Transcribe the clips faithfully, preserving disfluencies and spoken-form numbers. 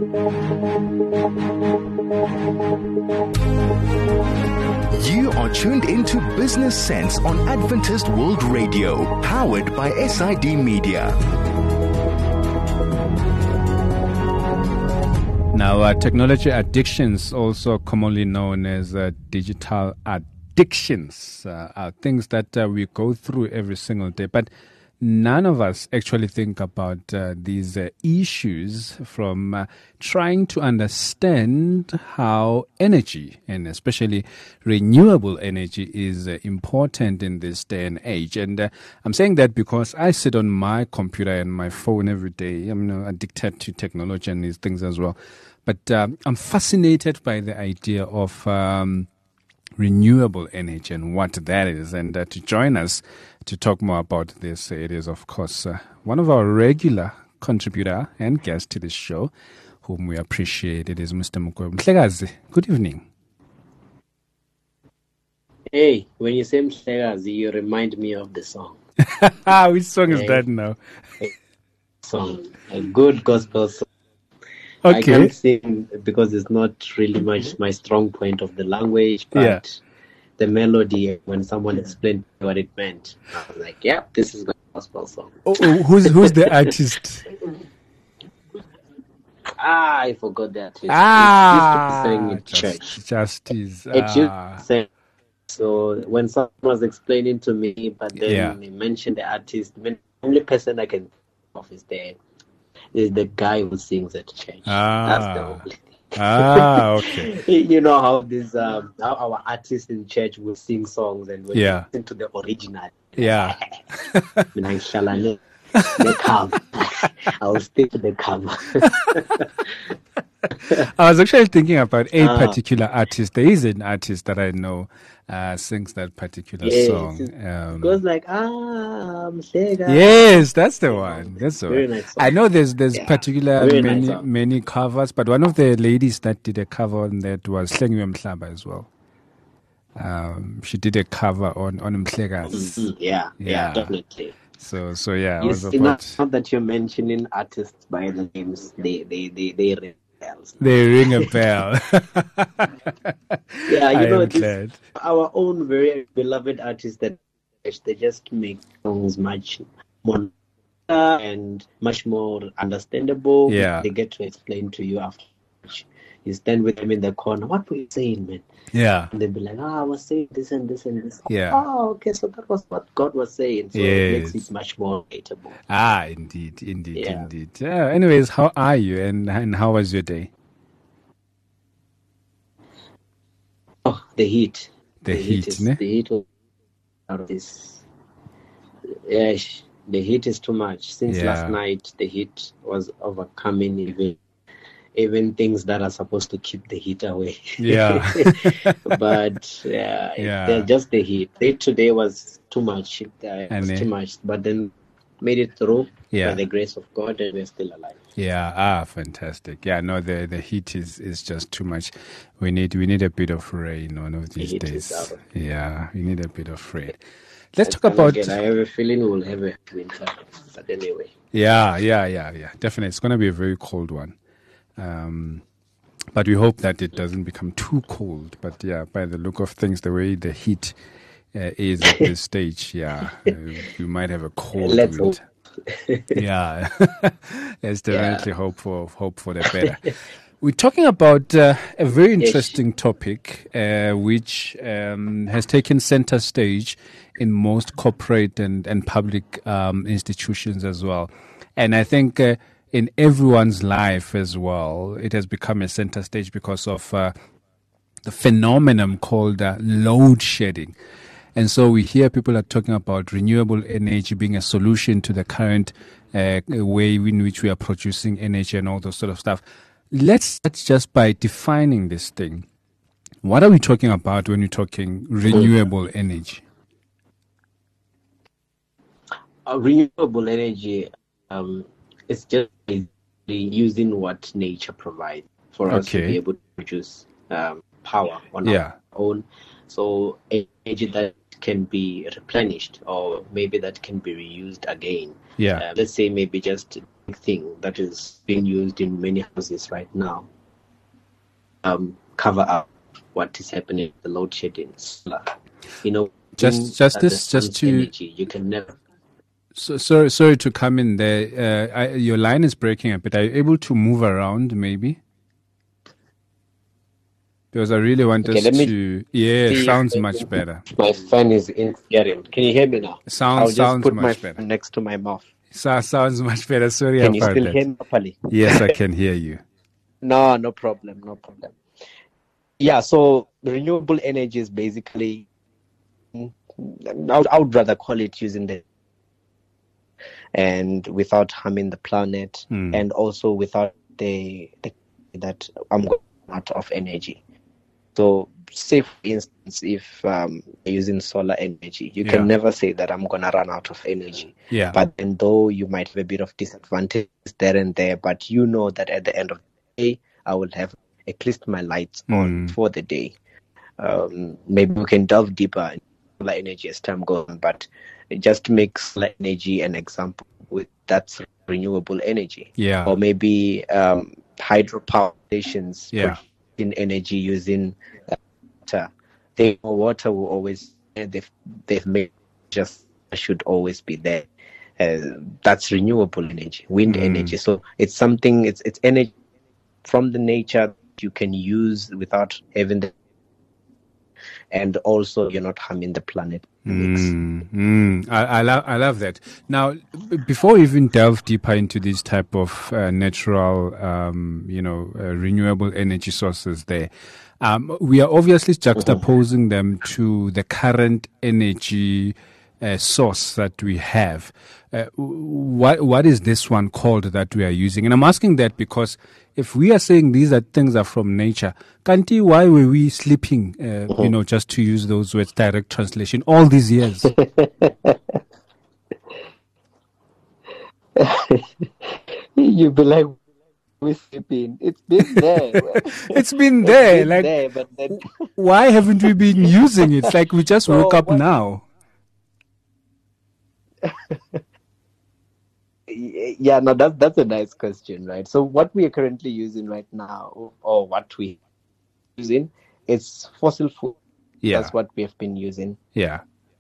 You are tuned into Business Sense on Adventist World Radio, powered by S I D Media. Now, uh, technology addictions, also commonly known as uh, digital addictions, uh, are things that uh, we go through every single day. But none of us actually think about uh, these uh, issues from uh, trying to understand how energy, and especially renewable energy, is uh, important in this day and age. And uh, I'm saying that because I sit on my computer and my phone every day. I'm, you know, addicted to technology and these things as well. But uh, I'm fascinated by the idea of um, renewable energy and what that is. And uh, to join us to talk more about this, it is, of course, uh, one of our regular contributor and guest to this show, whom we appreciate. It is Mister Mkwebo Mhlekazi. Good evening. Hey, when you say Mhlekazi, you remind me of the song. Which song is hey, that now? Song, a good gospel song. Okay. I can't sing because it's not really much my strong point of the language, but yeah. the melody, when someone explained what it meant, I was like, yeah, this is a gospel song. Oh, oh, who's who's the artist? ah, I forgot the artist. Ah, it used to be sang in just, church. Justice. It used Ah. to sing. So when someone was explaining to me, but then Yeah. he mentioned the artist, the only person I can think of is the is the guy who sings at church. Ah. That's the only thing. Ah, okay. You know how this um how our artists in church will sing songs, and when Yeah. you listen to the original, Yeah. the cover. I'll stick to the cover. I was actually thinking about a Ah. particular artist. There is an artist that I know uh, sings that particular Yes, song. it Um, goes like ah, Mhlekazi. yes, that's the one. That's the Very one. nice song. I know there's there's Yeah, particular very nice many song. many covers, but one of the ladies that did a cover on that was Hlengiwe Mhlaba as well. Um, she did a cover on on Mhlekazi. Mm, yeah, yeah, Yeah. definitely. So so yeah, I Yes, was you know, about. now that you're mentioning artists by the names, they they they they ring bells. They ring a bell. Yeah, you I know, am this, glad. our own very beloved artists that they just make songs much more uh, and much more understandable. Yeah. They get to explain to you after you stand with them in the corner. What were you saying, man? Yeah. And they'll be like, ah, I was saying this and this and this. Yeah. Oh, okay, so that was what God was saying. So it makes Yes. it much more relatable. Ah, indeed, indeed, Yeah. indeed. Yeah. Anyways, how are you, and and how was your day? Oh, the heat. The heat, is, ne? the heat was out of this. Yeah, sh- the heat is too much. Since Yeah. last night, the heat was overcoming even even things that are supposed to keep the heat away. Yeah. But yeah, Yeah. they're just the heat. The heat today was too much. It uh, And, was uh, too much. But then made it through Yeah. by the grace of God, and we're still alive. Yeah, ah, fantastic. Yeah, no, the the heat is, is just too much. We need we need a bit of rain one of these heat is days. out of- Yeah, we need a bit of rain. Let's talk And about again, I have a feeling we'll have a winter. But anyway. yeah, yeah, yeah, yeah. Definitely, it's going to be a very cold one. Um, but we hope that it doesn't become too cold. But yeah, by the look of things, the way the heat uh, is at this stage, yeah, uh, you might have a cold Let's winter. Yeah, let's definitely hope for hope for the better. We're talking about uh, a very interesting topic, uh, which um, has taken center stage in most corporate and and public um, institutions as well, and I think uh, in everyone's life as well, it has become a center stage because of uh, the phenomenon called uh, load shedding. And so we hear people are talking about renewable energy being a solution to the current uh, way in which we are producing energy and all those sort of stuff. Let's start just by defining this thing. What are we talking about when we're talking renewable energy? Uh, renewable energy um, is just using what nature provides for us to Okay. be able to produce um, power on Yeah. our own. So energy that can be replenished, or maybe that can be reused again. Yeah. Uh, let's say maybe just thing that is being used in many houses right now. Um, cover up what is happening, the load shedding. You know, just just this, just to energy, you can never. So, sorry, sorry to come in there. Uh, I, your line is breaking a bit. Are you able to move around, maybe? Because I really want okay, us let me to. Yeah, sounds much better. My fan is interfering. Can you hear me now? Sounds I'll just sounds put much my better. phone next to my mouth. So, sounds much better. Sorry Can you about still that. hear me properly? Yes, I can hear you. No, no problem, no problem. Yeah, so renewable energy is basically, I would, I would rather call it using the, and without harming the planet, mm. and also without the, the that I'm going out of energy. So, say for instance, if um, you're using solar energy, you yeah. can never say that I'm gonna run out of energy. Yeah. But then, though you might have a bit of disadvantage there and there, but you know that at the end of the day, I will have at least my lights mm. on for the day. Um, maybe we can delve deeper in solar energy as time goes on, but just to make solar energy an example, with that's renewable energy. Yeah. Or maybe um, hydropower stations yeah. in energy using uh, water. They water will always they've they've made just should always be there. Uh, that's renewable energy, wind mm. energy. So it's something. It's it's energy from the nature you can use without having the, and also you're not harming the planet. Mm, mm. I, I love I love that. Now, b- before we even delve deeper into these type of uh, natural, um, you know, uh, renewable energy sources, there, um, we are obviously juxtaposing mm-hmm. them to the current energy uh, source that we have. Uh, what what is this one called that we are using? And I'm asking that because if we are saying these are things are from nature, Kanti, why were we sleeping, uh, mm-hmm. you know, just to use those words, direct translation, all these years? You'd be like, we're sleeping. It's been there. it's been there. It's been like, there, but then... why haven't we been using it? It's like we just so woke up what... now. Yeah, no, that's that's a nice question, right? So what we are currently using right now, or what we using, is fossil fuel. Yeah, that's what we have been using. Yeah,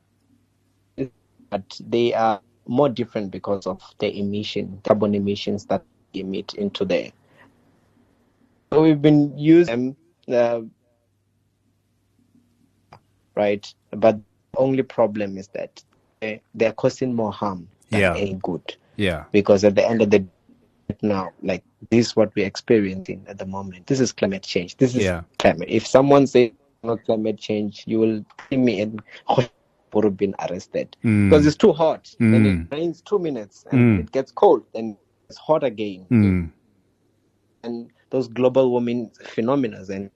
but they are more different because of the emission, carbon emissions that they emit into the air. So we've been using them, uh, right? But the only problem is that they, they are causing more harm than yeah. any good. Yeah. Because at the end of the day, now, like, this is what we're experiencing at the moment. This is climate change. This is yeah. climate. If someone says not climate change, you will see me and would have been arrested. Mm. Because it's too hot. Mm. Then it rains two minutes and mm. it gets cold. Then it's hot again. Mm. And those global warming phenomena. And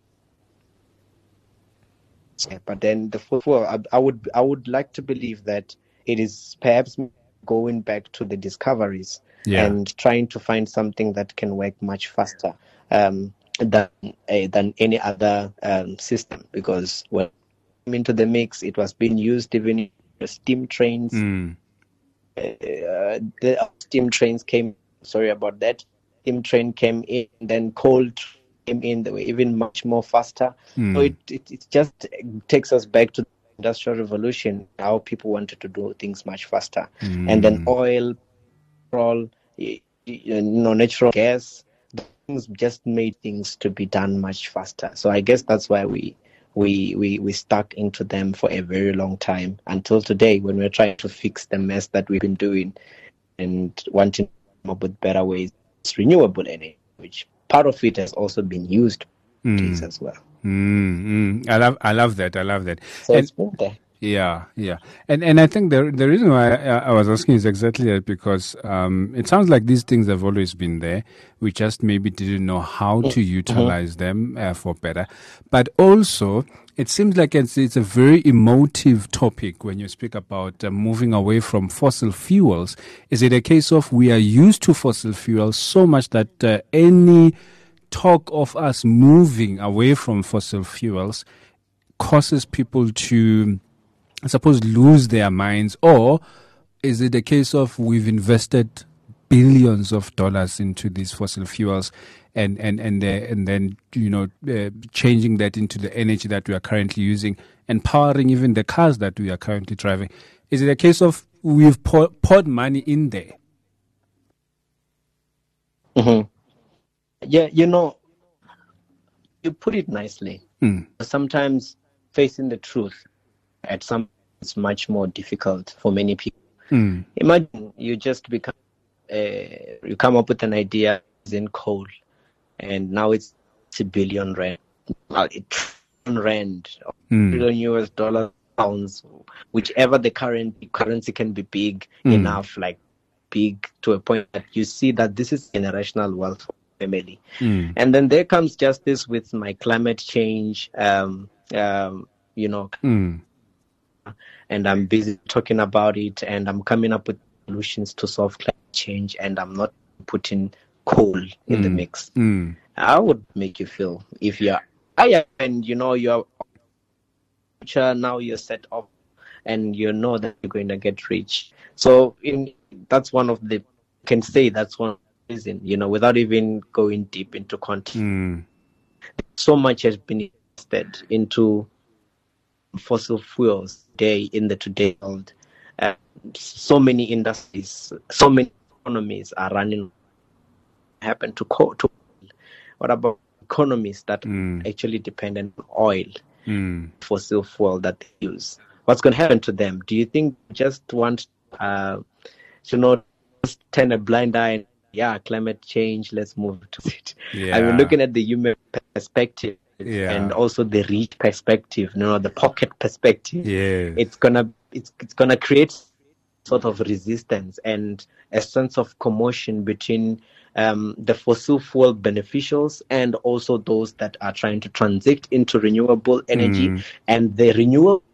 but then the well, I, I would I would like to believe that it is perhaps going back to the discoveries yeah. and trying to find something that can work much faster um, than uh, than any other um, system. Because when it came into the mix, it was being used even in the steam trains. Mm. Uh, the steam trains came. Sorry about that. Steam train came in, then coal came in. They were even much more faster. Mm. So it, it it just takes us back to Industrial Revolution, how people wanted to do things much faster. Mm. And then oil, petrol, you know, natural gas, things just made things to be done much faster. So I guess that's why we we we we stuck into them for a very long time until today, when we're trying to fix the mess that we've been doing and wanting to come up with better ways. It's renewable energy, which part of it has also been used mm. as well. Mm, mm. I love, I love that. I love that. So and, it's been there. Yeah, yeah, and and I think the the reason why I, I was asking is exactly that, because um, it sounds like these things have always been there. We just maybe didn't know how to utilize mm-hmm. them uh, for better. But also, it seems like it's it's a very emotive topic when you speak about uh, moving away from fossil fuels. Is it a case of we are used to fossil fuels so much that uh, any talk of us moving away from fossil fuels causes people to, I suppose, lose their minds? Or is it a case of we've invested billions of dollars into these fossil fuels, and and and, uh, and then you know uh, changing that into the energy that we are currently using and powering even the cars that we are currently driving. Is it a case of we've pour, poured money in there? Mm-hmm. Yeah, you know, you put it nicely. Mm. Sometimes facing the truth at some it's much more difficult for many people. Mm. Imagine you just become, uh, you come up with an idea in coal, and now it's a billion rand, well, a trillion rand, Mm. billion U S dollars, pounds, whichever the current currency can be big Mm. enough, like big to a point that you see that this is generational wealth for family. Mm. And then there comes justice with my climate change, um, um, you know, Mm. and I'm busy talking about it, and I'm coming up with solutions to solve climate change, and I'm not putting coal in Mm. the mix. Mm. How would make you feel if you're, I and you know you're now you're set up, and you know that you're going to get rich. So in that's one of the can say that's one reason, you know, without even going deep into content. Mm. So much has been invested into fossil fuels today in the today world. Uh, so many industries, so many economies are running happen to coal. To what about economies that Mm. are actually dependent on oil, Mm. fossil fuel that they use? What's going to happen to them? Do you think just want uh, to not just turn a blind eye? And, yeah, climate change. Let's move to it. Yeah. I mean, looking at the human perspective. Yeah. And also the rich perspective, you know, the pocket perspective. Yeah. It's gonna it's it's gonna create sort of resistance and a sense of commotion between um, the fossil fuel beneficials and also those that are trying to transit into renewable energy Mm. and the renewable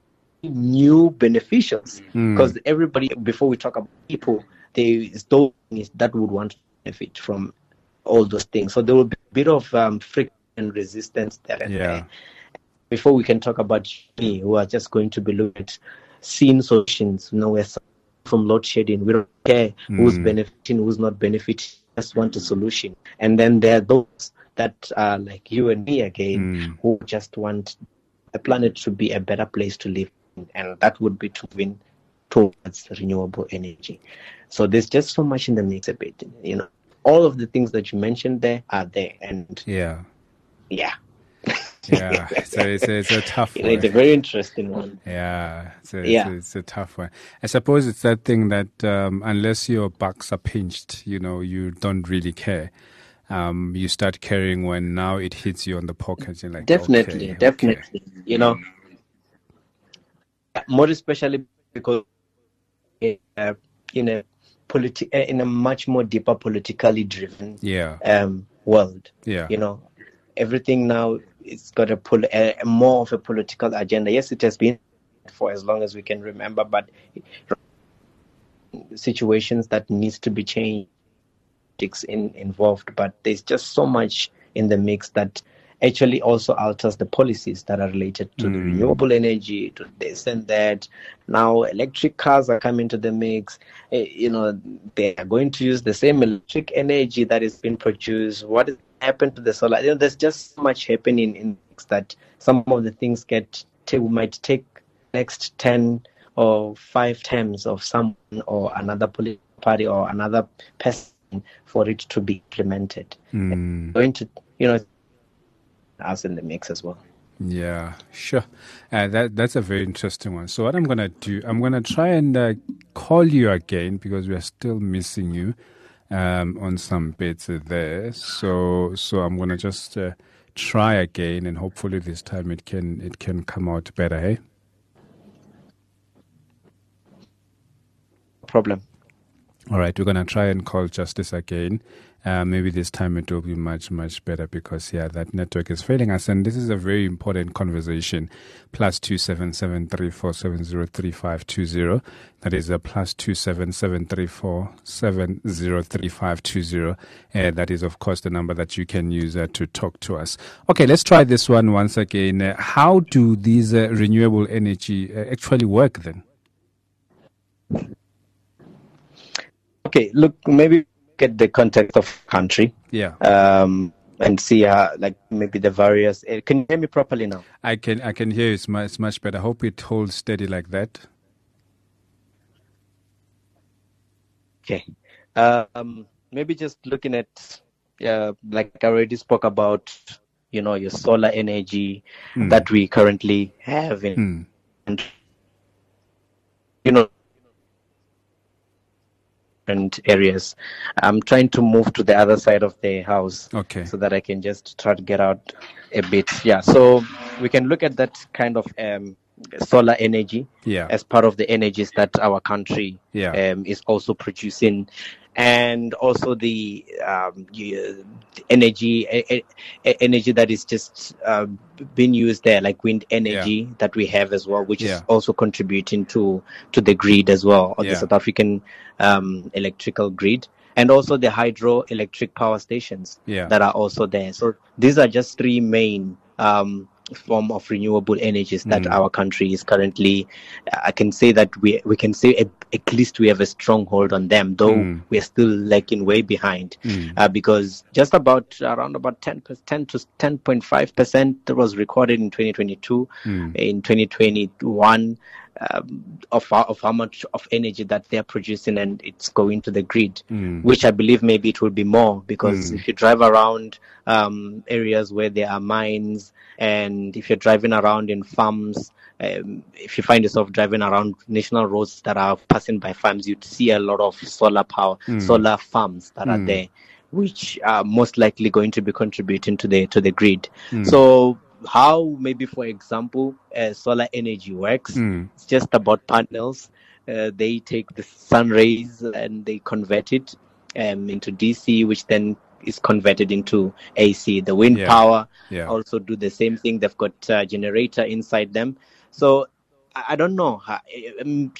new beneficials. Mm. Because everybody, before we talk about people, there is those that would want to benefit from all those things. So there will be a bit of um, friction and resistance there and Yeah. there. Before we can talk about me, who are just going to be looking at seeing solutions, you know, we're from load shedding. We don't care who's Mm. benefiting, who's not benefiting. Just want a solution. And then there are those that are like you and me again, Mm. who just want the planet to be a better place to live in, and that would be to win towards renewable energy. So there's just so much in the mix a bit, you know. All of the things that you mentioned there are there, and Yeah. yeah. Yeah. So it's a, it's a tough You know, it's a one. very interesting one. Yeah. It's a, Yeah. It's, a, it's a tough one. I suppose it's that thing that um, unless your bucks are pinched, you know, you don't really care. Um, you start caring when now it hits you on the pocket. You're like, Definitely, okay, definitely. okay. You know, more especially because uh, in a politi- uh, in a much more deeper politically driven Yeah. um, world. Yeah. You know, everything now it's got a, pol- a, a more of a political agenda. Yes, it has been for as long as we can remember, but situations that needs to be changed in, involved. But there's just so much in the mix that actually also alters the policies that are related to Mm. the renewable energy, to this and that. Now electric cars are coming to the mix. Eh, you know, they are going to use the same electric energy that is being produced. What has happened to the solar? You know, there's just so much happening in mix that some of the things get t- might take next ten or five terms of someone or another political party or another person for it to be implemented. Mm. Going to, you know, us in the mix as well. Yeah, sure. Uh, that that's a very interesting one. So what I'm gonna do, I'm gonna try and uh, call you again because we are still missing you um, on some bits there. So so I'm gonna just uh, try again, and hopefully this time it can it can come out better. Hey. Problem. All right, we're gonna try and call Justice again. Uh, maybe this time it will be much, much better because, yeah, that network is failing us. And this is a very important conversation. Plus two seven seven three four seven zero three five two zero. That is a plus two seven seven three four seven zero three five two zero. Uh, that is, of course, the number that you can use uh, to talk to us. Okay, let's try this one once again. Uh, how do these uh, renewable energy uh, actually work then? Okay, look, maybe look at the context of country. Yeah. Um, and see how, like, maybe the various. Uh, can you hear me properly now? I can I can hear you. It's much, it's much better. I hope it holds steady like that. Okay. Um, maybe just looking at, uh, like I already spoke about, you know, your solar energy Mm. that we currently have in, Mm. and, you know, different areas. I'm trying to move to the other side of the house Okay. so that I can just try to get out a bit. Yeah. So we can look at that kind of um, solar energy Yeah. as part of the energies that our country Yeah. um, is also producing, and also the, um, the energy e- e- energy that is just uh, being used there, like wind energy that we have as well, which Yeah. is also contributing to to the grid as well, or Yeah. the South African um, electrical grid, and also the hydroelectric power stations Yeah. that are also there. So these are just three main um, form of renewable energies that Mm. our country is currently. I can say that we we can say at, at least we have a stronghold on them, though Mm. we are still lagging way behind. Mm. Uh, because just about around about ten ten to ten point five percent was recorded in twenty twenty-two. Mm. In twenty twenty-one. Um, of how, of how much of energy that they're producing, and it's going to the grid, Mm. which I believe maybe it will be more, because Mm. if you drive around um, areas where there are mines, and if you're driving around in farms, um, if you find yourself driving around national roads that are passing by farms, you'd see a lot of solar power, Mm. solar farms that are Mm. there, which are most likely going to be contributing to the to the grid. Mm. So how, maybe for example, uh, solar energy works, Mm. it's just about panels. Uh, they take the sun rays and they convert it um, into D C, which then is converted into A C. The wind Yeah. power Yeah. also do the same thing. They've got a generator inside them. So I, I don't know. how- um,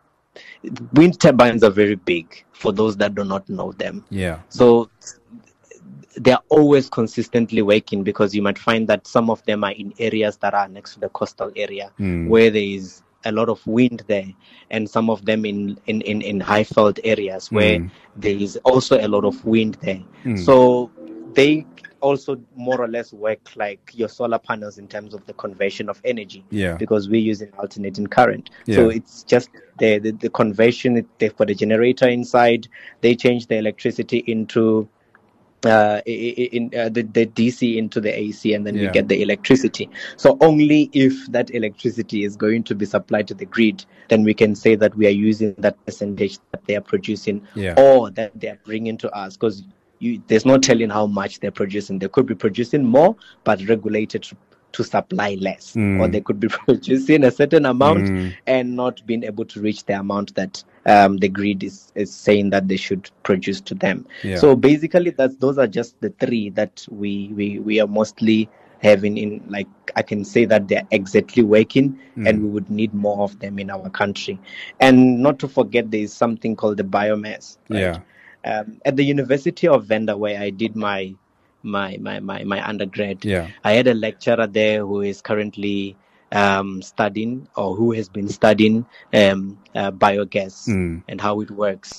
Wind turbines are very big for those that do not know them. Yeah. So they're always consistently working, because you might find that some of them are in areas that are next to the coastal area, Mm. where there is a lot of wind there, and some of them in, in, in, in high-felt areas where Mm. there is also a lot of wind there. Mm. So they also more or less work like your solar panels in terms of the conversion of energy, Yeah. because we're using alternating current. So Yeah. it's just the, the, the conversion. They've got a generator inside. They change the electricity into uh, in uh, the, the D C into the A C, and then Yeah. we get the electricity. So only if that electricity is going to be supplied to the grid, then we can say that we are using that percentage that they are producing, Yeah. or that they are bringing to us, because you, there's no telling how much they're producing. They could be producing more, but regulated to, to supply less, Mm. or they could be producing a certain amount Mm. and not being able to reach the amount that um, the grid is, is saying that they should produce to them. Yeah. So basically, that's those are just the three that we we, we are mostly having in, like, I can say that they're exactly working, Mm. and we would need more of them in our country. And not to forget, there is something called the biomass. Right? Yeah. Um, at the University of Venda, where I did my my my my, my undergrad, Yeah. I had a lecturer there who is currently um, studying, or who has been studying um, uh, biogas Mm. and how it works.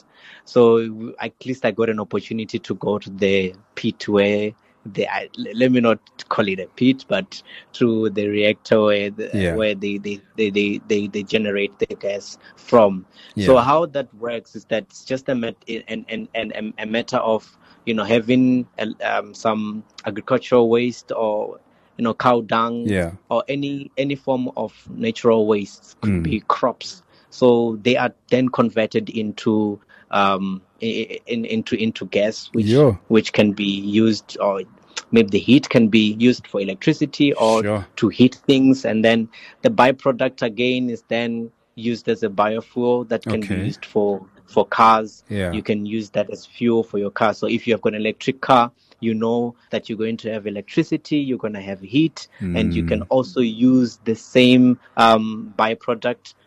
So at least I got an opportunity to go to the pit where they, I, let me not call it a pit, but to the reactor where the, Yeah. where they they, they, they, they they generate the gas from. Yeah. So how that works is that it's just a met, an, an, an, a matter of, you know, having um, some agricultural waste, or, you know, cow dung, Yeah. or any any form of natural waste, could Mm. be crops. So they are then converted into um in, in, into into gas, which Yo. which can be used, or maybe the heat can be used for electricity, or Sure. to heat things, and then the byproduct again is then used as a biofuel that can Okay. be used for for cars. Yeah. You can use that as fuel for your car. So if you have got an electric car, you know that you're going to have electricity, you're going to have heat, and you can Mm. also use the same um, byproduct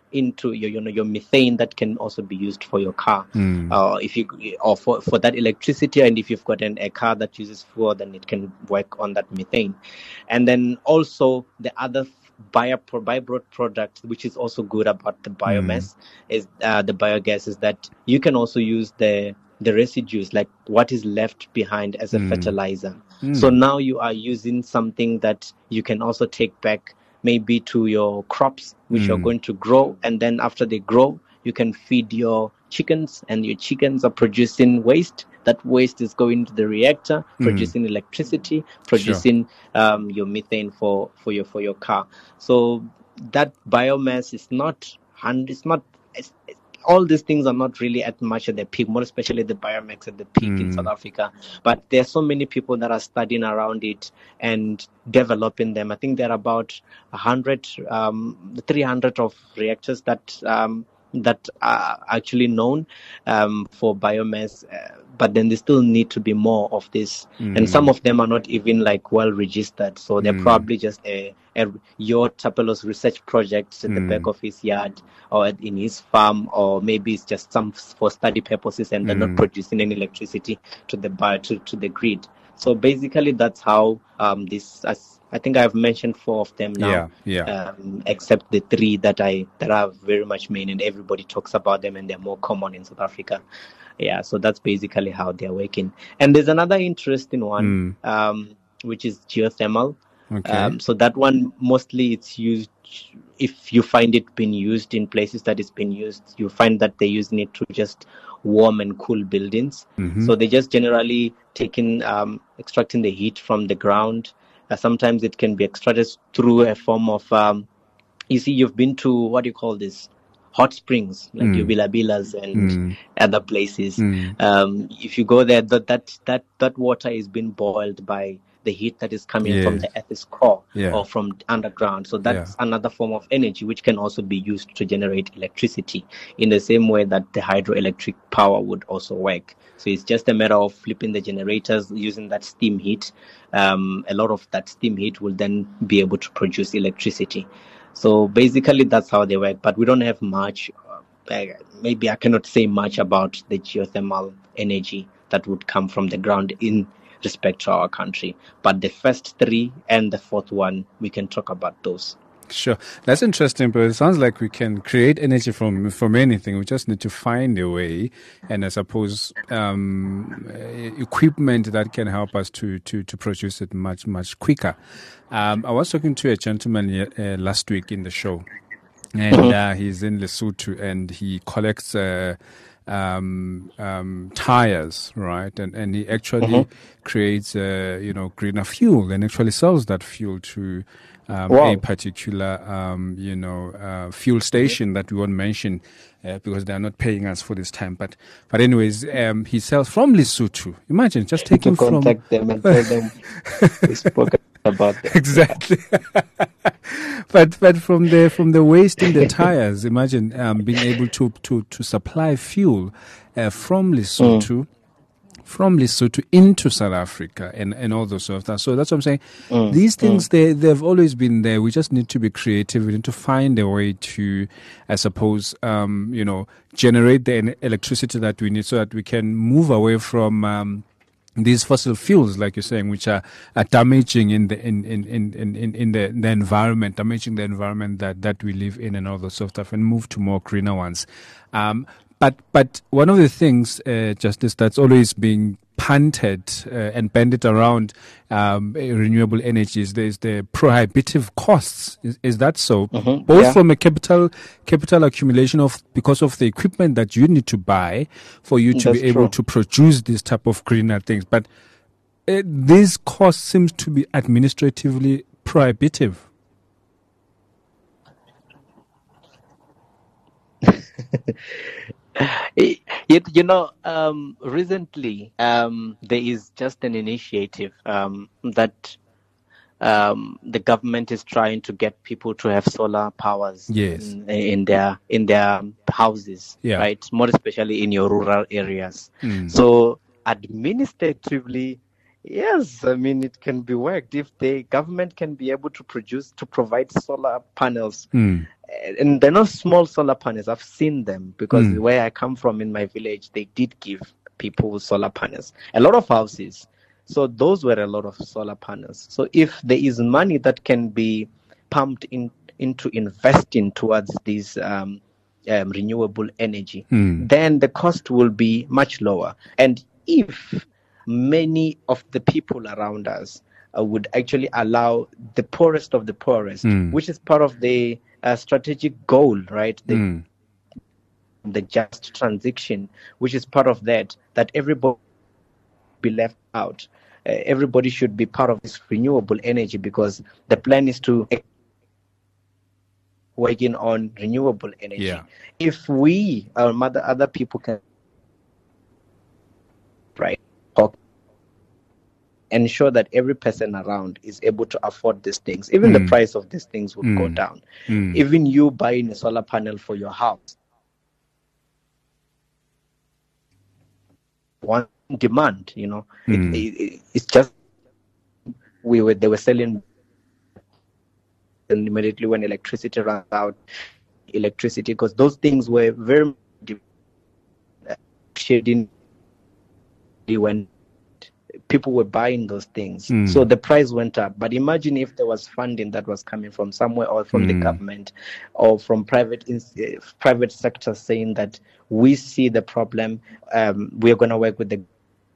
into your, you know, your methane that can also be used for your car, Mm. uh, if you or for, for that electricity. And if you've got an, a car that uses fuel, then it can work on that methane. And then also the other bio byproduct product, which is also good about the biomass, mm. is uh, the biogas, is that you can also use the the residues, like what is left behind, as a mm. fertilizer. Mm. So now you are using something that you can also take back maybe to your crops, which mm. you're going to grow, and then after they grow, you can feed your chickens, and your chickens are producing waste. That waste is going to the reactor, producing mm. electricity, producing sure. um, your methane for, for your for your car. So that biomass is not, it's not, it's, it's, all these things are not really at much at the peak, more especially the biomass at the peak mm. in South Africa. But there are so many people that are studying around it and developing them. I think there are about one hundred, um, three hundred of reactors that um, that are actually known um, for biomass, uh, but then there still need to be more of this. Mm. And some of them are not even like well registered. So they're mm. probably just a, a your Tapelos research project at mm. the back of his yard or in his farm, or maybe it's just some for study purposes, and they're mm. not producing any electricity to the bio, to, to the grid. So basically that's how um, this, as I think I've mentioned four of them now, yeah, yeah. Um, except the three that I that are very much main, and everybody talks about them, and they're more common in South Africa. Yeah, so that's basically how they're working. And there's another interesting one, mm. um, which is geothermal. Okay. Um, so that one, mostly it's used, if you find it being used in places that it's been used, you find that they're using it to just warm and cool buildings. Mm-hmm. So they just generally taking, um, extracting the heat from the ground. Uh, sometimes it can be extracted through a form of, um, you see, you've been to, what do you call this? Hot springs, like mm. Bilabilas and mm. other places. Mm. Um, if you go there, that, that, that, that water is being boiled by the heat that is coming yes. from the Earth's core yeah. or from underground. So that's yeah. another form of energy which can also be used to generate electricity in the same way that the hydroelectric power would also work. So it's just a matter of flipping the generators using that steam heat. Um, a lot of that steam heat will then be able to produce electricity. So basically that's how they work, but we don't have much. Uh, maybe I cannot say much about the geothermal energy that would come from the ground in respect to our country. But the first three and the fourth one, we can talk about those. Sure. That's interesting, but it sounds like we can create energy from from anything. We just need to find a way, and I suppose um, equipment that can help us to, to, to produce it much, much quicker. Um, I was talking to a gentleman uh, last week in the show, and uh, he's in Lesotho, and he collects uh, um, um, tires, right? And and he actually mm-hmm. creates, uh, you know, greener fuel, and actually sells that fuel to Um, wow. a particular, um, you know, uh, fuel station that we won't mention uh, because they are not paying us for this time. But, but anyways, um, he sells from Lesotho. Imagine just taking to contact from them and tell them we spoke about them. Exactly. but but from the from the waste in the tires, imagine um, being able to to to supply fuel uh, from Lesotho. Mm. From Lesotho into South Africa and, and all those sort of stuff. So that's what I'm saying. Mm, These things, mm. they, they've always been there. We just need to be creative. We need to find a way to, I suppose, um, you know, generate the electricity that we need so that we can move away from um, these fossil fuels, like you're saying, which are, are damaging in the in, in, in, in, in the, the environment, damaging the environment that, that we live in and all those sort of stuff, and move to more greener ones. Um, But but one of the things, uh, Justice, that's always being punted uh, and banded around um, renewable energies, there's the prohibitive costs. Is, is that so? Mm-hmm. Both yeah. from a capital capital accumulation of because of the equipment that you need to buy for you to that's be able true. to produce this type of greener things. But uh, these costs seems to be administratively prohibitive. You, you know, um, recently um, there is just an initiative um, that um, the government is trying to get people to have solar powers yes. in, in their in their houses, yeah. right? More especially in your rural areas. Mm. So administratively, yes, I mean it can be worked if the government can be able to produce to provide solar panels. Mm. and they're not small solar panels. I've seen them because Mm. where I come from in my village, they did give people solar panels, a lot of houses. So those were a lot of solar panels. So if there is money that can be pumped in into investing towards this um, um, renewable energy, Mm. then the cost will be much lower. And if many of the people around us uh, would actually allow the poorest of the poorest, Mm. which is part of the uh, strategic goal, right? The, Mm. the just transition, which is part of that, that everybody be left out. Uh, everybody should be part of this renewable energy, because the plan is to working on renewable energy. Yeah. If we, um, other, other people can, right, talk, ensure that every person around is able to afford these things, even Mm. the price of these things would go Mm. down. Mm. Even you buying a solar panel for your house, one demand, you know, Mm. it, it, it's just we were they were selling, and immediately when electricity runs out, electricity, because those things were very shading when people were buying those things. Mm. So the price went up. But imagine if there was funding that was coming from somewhere, or from the Mm. government, or from private ins- uh, private sector, saying that we see the problem, um, we're going to work with the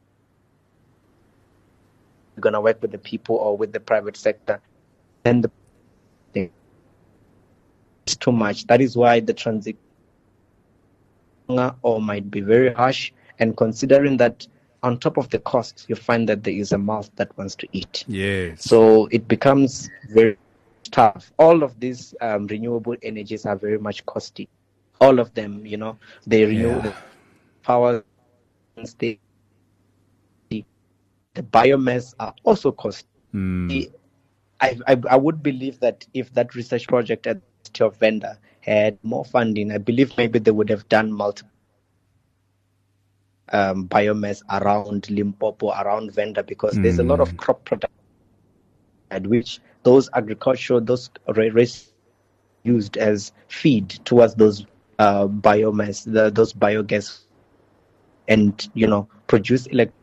we're going to work with the people or with the private sector, then the it's too much. That is why the transition or might be very harsh. And considering that on top of the cost, you find that there is a mouth that wants to eat. Yes. So it becomes very tough. All of these um, renewable energies are very much costly. All of them, you know, they renew Yeah. the power, they, the, the biomass are also costly. Mm. I, I I would believe that if that research project at the of Venda had more funding, I believe maybe they would have done multiple um, biomass around Limpopo, around Venda, because there's a lot of Mm. crop production at which those agricultural, those race used as feed towards those uh, biomass, the, those biogas, and, you know, produce electricity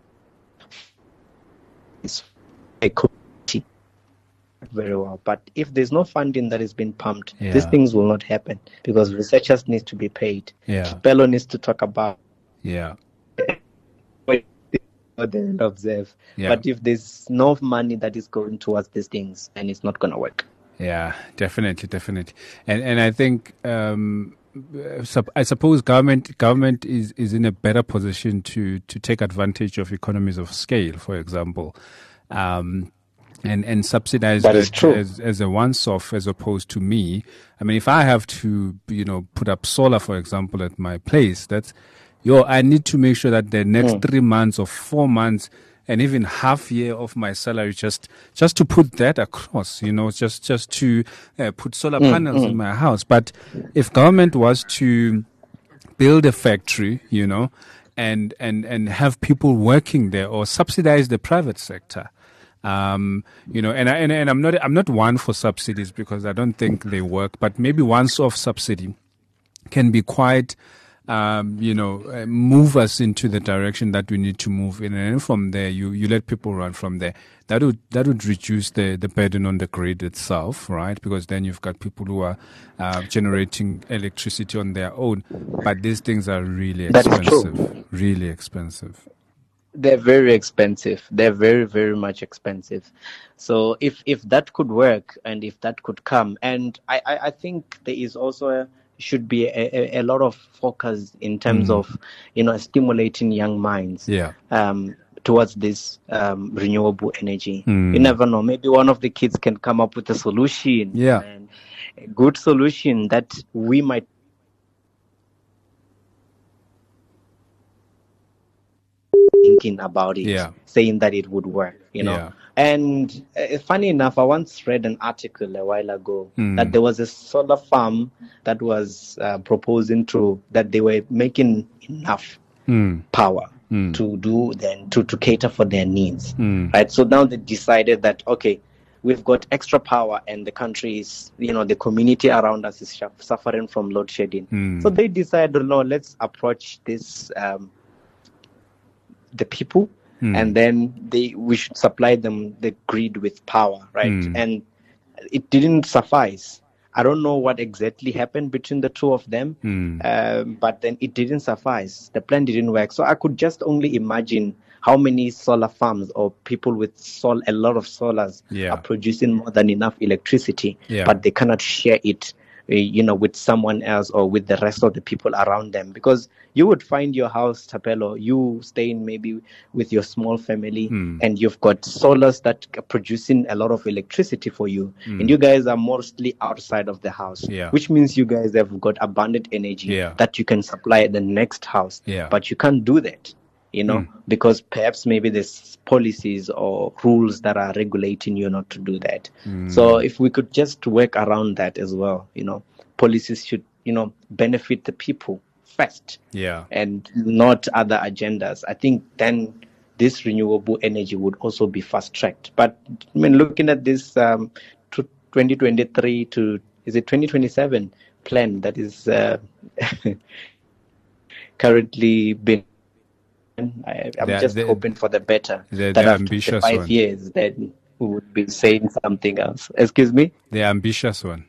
very well. But if there's no funding that is being pumped, Yeah. these things will not happen, because researchers need to be paid. Yeah. Bello needs to talk about Yeah. what they observe. Yeah. But if there's no money that is going towards these things, then it's not going to work. Yeah, definitely, definitely, and and I think um, sup- I suppose government government is, is in a better position to to take advantage of economies of scale, for example, um, and and subsidize That is true. as as a once-off, as opposed to me. I mean, if I have to, you know, put up solar, for example, at my place, that's yo, I need to make sure that the next Mm. three months or four months and even half year of my salary, just just to put that across, you know, just just to uh, put solar Mm, panels mm. in my house. But if government was to build a factory, you know, and and and have people working there, or subsidize the private sector, um, you know, and I and, and I'm not I'm not one for subsidies, because I don't think they work. But maybe once-off subsidy can be quite, um, you know, uh, move us into the direction that we need to move in, and then from there, you, you let people run from there. That would that would reduce the, the burden on the grid itself, right? Because then you've got people who are uh, generating electricity on their own. But these things are really That is expensive, true. really expensive. They're very expensive. They're very, very much expensive. So if if that could work, and if that could come, and I, I, I think there is also a, should be a, a, a lot of focus in terms Mm. of, you know, stimulating young minds. Yeah. Um, towards this um, renewable energy. Mm. You never know. Maybe one of the kids can come up with a solution. Yeah. And a good solution that we might thinking about it, Yeah. saying that it would work, you know. Yeah. And uh, funny enough, I once read an article a while ago Mm. that there was a solar farm that was uh, proposing to, that they were making enough Mm. power Mm. to do then to, to cater for their needs. Mm. Right. So now they decided that, okay, we've got extra power and the country is, you know, the community around us is suffering from load shedding. Mm. So they decided, no, let's approach this, um, the people, mm. and then they we should supply them the grid with power, right? Mm. And it didn't suffice. I don't know what exactly happened between the two of them, mm. um, but then it didn't suffice. The plan didn't work. So I could just only imagine how many solar farms or people with sol- a lot of solars yeah. are producing more than enough electricity, yeah. but they cannot share it, uh, you know, with someone else or with the rest of the people around them. Because you would find your house, Thapelo, you staying maybe with your small family, mm. and you've got solars that are producing a lot of electricity for you, mm. and you guys are mostly outside of the house, yeah. which means you guys have got abundant energy yeah. that you can supply the next house, yeah. but you can't do that. You know, mm. because perhaps maybe there's policies or rules that are regulating you not to do that. Mm. So if we could just work around that as well, you know, policies should, you know, benefit the people first, yeah, and not other agendas. I think then this renewable energy would also be fast tracked. But I mean, looking at this um, to twenty twenty-three to is it twenty twenty-seven plan that is uh, currently being. I, I'm the, just the, hoping for the better. The, that the after ambitious five one. years, then we would be saying something else. Excuse me? The ambitious one.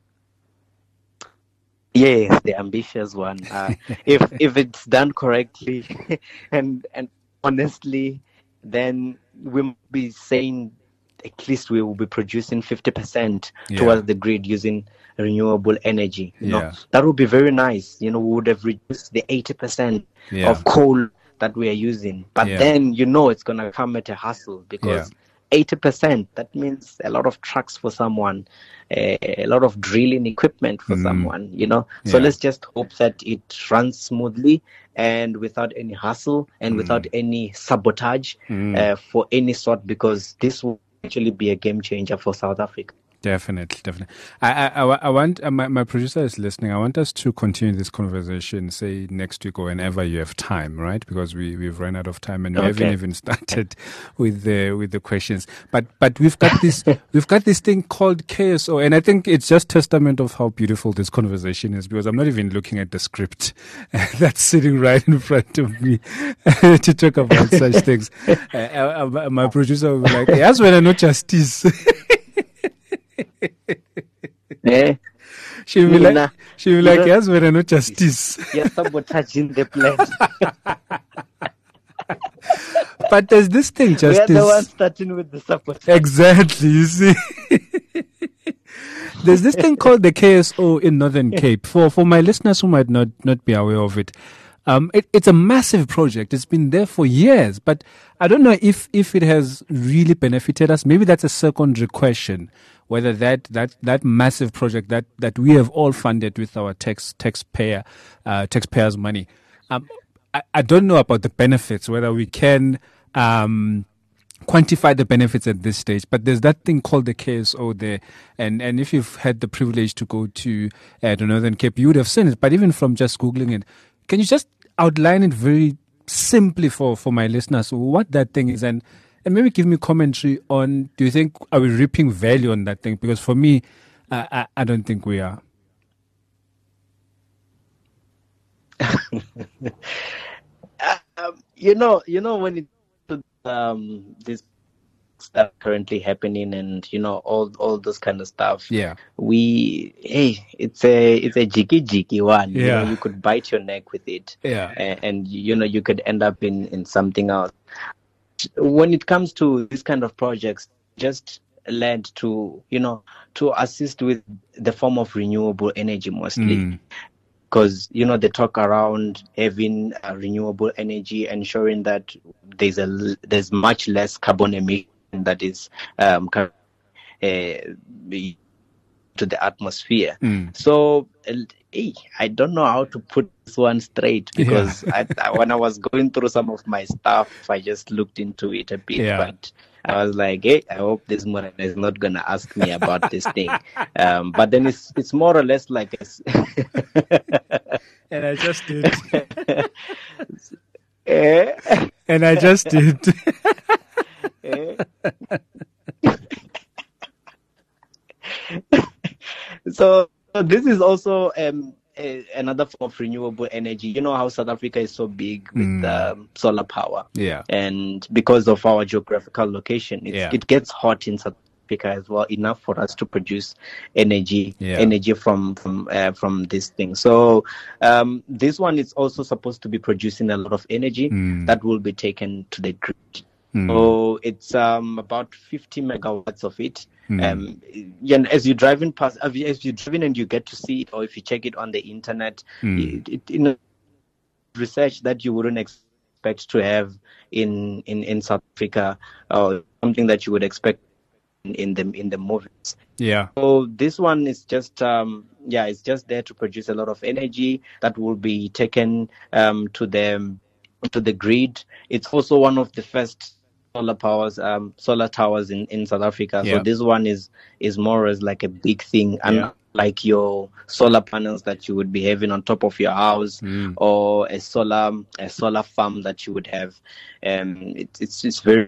Yes, the ambitious one. Uh, if if it's done correctly and and honestly, then we'll be saying at least we will be producing fifty percent yeah. towards the grid using renewable energy. You yeah. know, that would be very nice. You know, we would have reduced the eighty percent yeah. of coal that we are using. But yeah. then, you know, it's going to come at a hassle because yeah. eighty percent, that means a lot of trucks for someone, a, a lot of drilling equipment for mm. someone, you know. So yeah. let's just hope that it runs smoothly and without any hassle and mm. without any sabotage mm. uh, for any sort, because this will actually be a game changer for South Africa. Definitely, definitely. I, I, I want uh, my, my producer is listening. I want us to continue this conversation, say next week or whenever you have time, right? Because we we've run out of time and we okay. haven't even started with the with the questions. But but we've got this we've got this thing called K S O, and I think it's just testament of how beautiful this conversation is. Because I'm not even looking at the script that's sitting right in front of me to talk about such things. Uh, uh, my producer will be like, "Yes, when I know justice." Eh? She'll be like, she'll be like, yes, we're not justice. You're sabotaging the plan. But there's this thing, justice. We're the ones starting with the sabotage. Exactly, you see. There's this thing called the K S O in Northern Cape. For for my listeners who might not, not be aware of it, um, it, it's a massive project. It's been there for years, but I don't know if, if it has really benefited us. Maybe that's a secondary question. Whether that, that, that massive project that, that we have all funded with our tax taxpayer uh, taxpayers' money, um, I, I don't know about the benefits. Whether we can um, quantify the benefits at this stage, but there's that thing called the K S O there, and and if you've had the privilege to go to uh, the Northern Cape, you would have seen it. But even from just googling it, can you just outline it very simply for, for my listeners what that thing is and. And maybe give me commentary on, do you think, are we reaping value on that thing? Because for me, uh, I, I don't think we are. um, you know, you know, when it, um, this stuff currently happening and, you know, all, all those kind of stuff. Yeah. We, hey, it's a, it's a jiggy jiggy one. Yeah. You know, you could bite your neck with it. Yeah. And, and you know, you could end up in, in something else. When it comes to this kind of projects, just led to, you know, to assist with the form of renewable energy mostly. Because, mm. you know, they talk around having uh, renewable energy, ensuring that there's a there's much less carbon emission that is um, uh, to the atmosphere. Mm. So, hey, I don't know how to put this one straight because yeah. I, I, when I was going through some of my stuff, I just looked into it a bit. Yeah. But I was like, hey, I hope this morning is not going to ask me about this thing. Um, but then it's it's more or less like a... And I just did. eh? And I just did. eh? So this is also um, a, another form of renewable energy. You know how South Africa is so big with mm. um, solar power. Yeah. And because of our geographical location, it's, yeah. it gets hot in South Africa as well, enough for us to produce energy, yeah. energy from from uh, from this thing. So um, this one is also supposed to be producing a lot of energy mm. that will be taken to the grid. Mm. So it's um, about fifty megawatts of it. Mm. Um, yeah, as you're driving past, as you're driving and you get to see it, or if you check it on the internet, mm. it, it, in research that you wouldn't expect to have in, in, in South Africa, or something that you would expect in, in the in the movies. Yeah. So this one is just um, yeah, it's just there to produce a lot of energy that will be taken um, to the to the grid. It's also one of the first solar powers, um, solar towers in, in South Africa. Yeah. So this one is is more as like a big thing, and yeah. like your solar panels that you would be having on top of your house, mm. or a solar a solar farm that you would have. Um, it, it's it's very.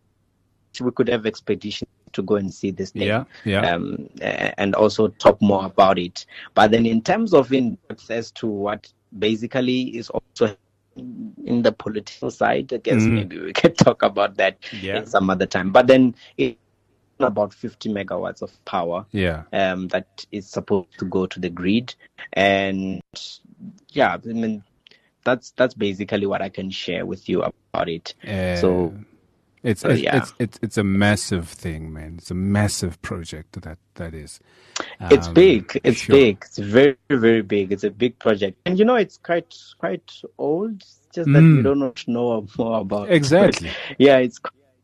We could have expeditions to go and see this thing, yeah, yeah. Um, and also talk more about it. But then, in terms of in as to what basically is also in the political side, I guess mm. maybe we can talk about that yeah. in some other time. But then it's about fifty megawatts of power yeah. um, that is supposed to go to the grid. And yeah, I mean, that's that's basically what I can share with you about it. Uh, so it's so, it's, yeah. it's it's it's a massive thing, man. It's a massive project that that is. Um, it's big. It's sure. big. It's very, very big. It's a big project, and you know, it's quite, quite old. It's just that mm. we don't know more about. Exactly. It. Yeah, it's.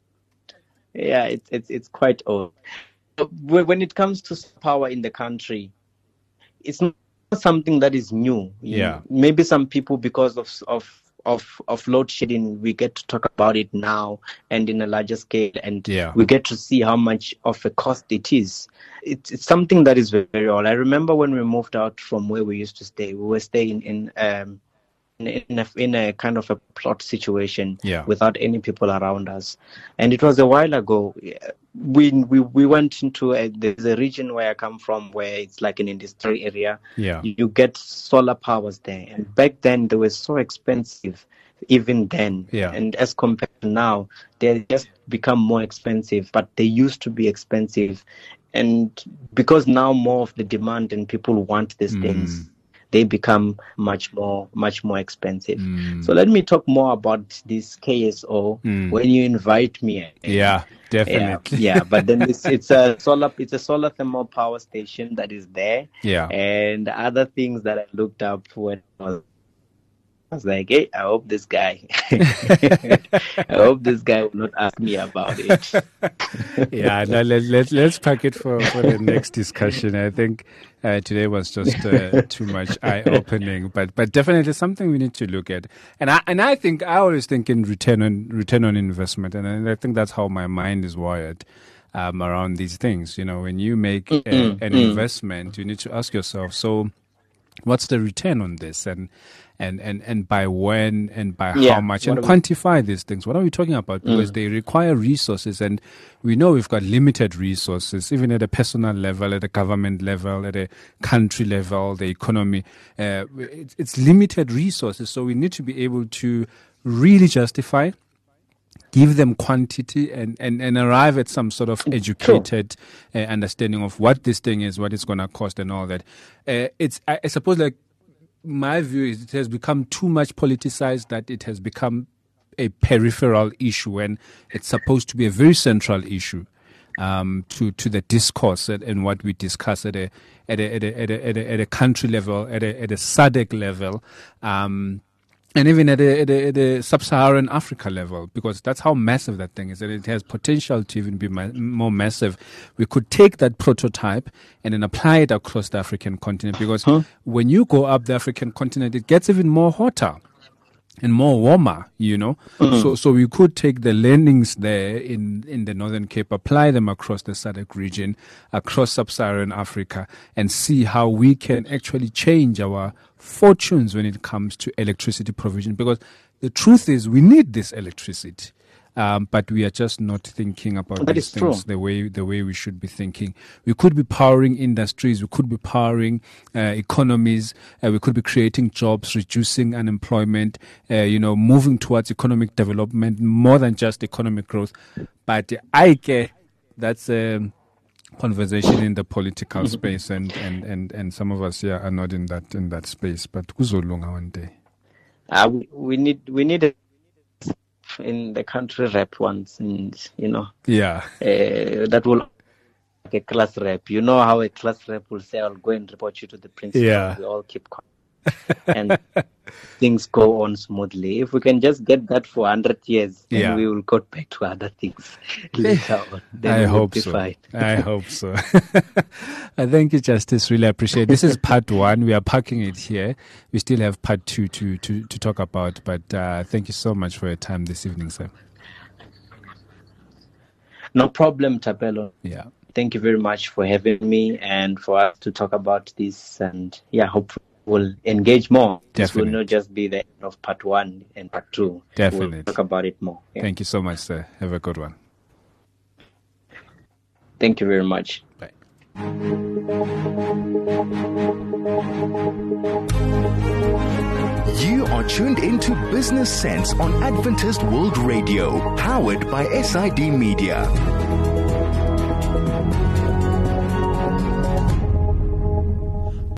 Yeah, it's it's it's quite old. When it comes to power in the country, it's not something that is new. Yeah. Maybe some people, because of of of of load shedding, we get to talk about it now and in a larger scale, and yeah. we get to see how much of a cost it is. It's, it's something that is very, very old. I remember when we moved out from where we used to stay, we were staying in um in, in, a, in a kind of a plot situation yeah. without any people around us, and it was a while ago. We we we went into a, there's a region where I come from where it's like an industrial area. Yeah, you get solar powers there, and back then they were so expensive. Even then, yeah. and as compared to now, they just become more expensive. But they used to be expensive, and because now more of the demand and people want these mm. things, they become much more, much more expensive. Mm. So let me talk more about this K S O mm. when you invite me. Yeah, definitely. Yeah, yeah. But then it's, it's a solar, it's a solar thermal power station that is there. Yeah. And other things that I looked up when I was, I was like, hey, I hope this guy, I hope this guy will not ask me about it. yeah, no, let, let, let's pack it for, for the next discussion. I think uh, today was just uh, too much eye-opening, but but definitely something we need to look at. And I and I think I always think in return on return on investment, and I think that's how my mind is wired um, around these things. You know, when you make a, an mm. investment, you need to ask yourself, so what's the return on this, and and and, and by when and by yeah. how much, and quantify these things. What are we talking about? Because mm. they require resources, and we know we've got limited resources, even at a personal level, at a government level, at a country level, the economy. Uh, it's, it's limited resources, so we need to be able to really justify, give them quantity, and, and, and arrive at some sort of educated uh, understanding of what this thing is, what it's going to cost, and all that. Uh, it's I, I suppose, like, my view is it has become too much politicized, that it has become a peripheral issue, and it's supposed to be a very central issue um, to to the discourse and, and what we discuss at a at a at a at a, at a, at a country level, at a at a S A D C level. Um, And even at a, at, a, at a sub-Saharan Africa level, because that's how massive that thing is, and it has potential to even be ma- more massive. We could take that prototype and then apply it across the African continent, because huh? when you go up the African continent, it gets even more hotter and more warmer, you know. Mm-hmm. So so we could take the learnings there in, in the Northern Cape, apply them across the S A D C region, across sub-Saharan Africa, and see how we can actually change our fortunes when it comes to electricity provision. Because the truth is, we need this electricity. um, but we are just not thinking about that these is things true. the way the way we should be thinking. We could be powering industries, we could be powering uh, economies, uh, we could be creating jobs, reducing unemployment, uh, you know, moving towards economic development more than just economic growth. But I care that's a conversation in the political space, and, and, and, and some of us here are not in that in that space. But kuzolunga one day. Uh, we, we need we need a in the country rep once, and you know, yeah, uh, that will like a class rep. You know how a class rep will say, "I'll go and report you to the principal." Yeah. We all keep quiet, and things go on smoothly. If we can just get that for hundred years, then Yeah. we will go back to other things later on. Then I we will hope be so. fine. I hope so. I thank you, Justice. Really appreciate it. This is part one. We are parking it here. We still have part two to, to, to talk about, but uh, thank you so much for your time this evening, sir. No problem, Tabelo. Yeah. Thank you very much for having me and for us to talk about this. And yeah, hopefully we'll engage more. This Definitely. will not just be the end of part one and part two. Definitely. We'll talk about it more. Yeah. Thank you so much, sir. Have a good one. Thank you very much. Bye. You are tuned into Business Sense on Adventist World Radio, powered by S I D Media.